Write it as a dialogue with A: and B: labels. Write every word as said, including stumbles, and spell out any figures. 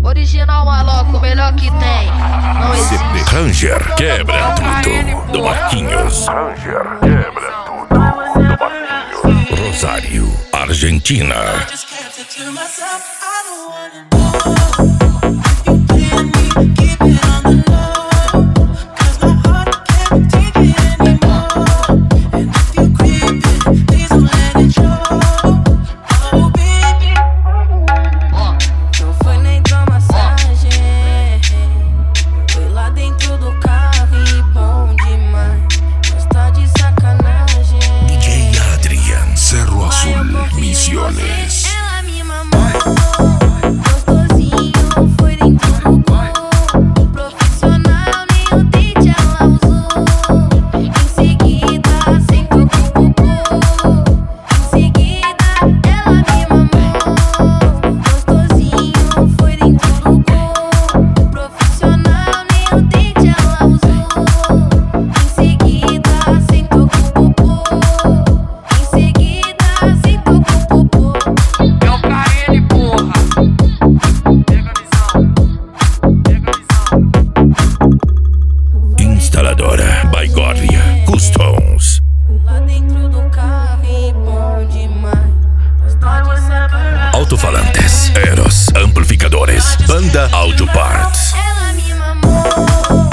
A: Original maloco, o melhor que tem. Não existe.
B: Ranger quebra tudo do Marquinhos. Ranger quebra tudo do Marquinhos. Rosário, Argentina. Misiones.
C: Ela me mamou, gostosinho, foi dentro do gol. Profissional, nem o dente ela usou. Em seguida, sentou com o popô. Em seguida, ela me mamou, gostosinho, foi dentro do gol. Profissional, nem o dente ela usou. Em seguida, sentou com o popô. Em seguida, sentou com
B: Instaladora Baigorria Customs.
C: lá dentro do carro e bom demais. Tá de sacanagem.
B: Alto-falantes, Eros, amplificadores, Banda Audio Parts.
C: Ela me mamou.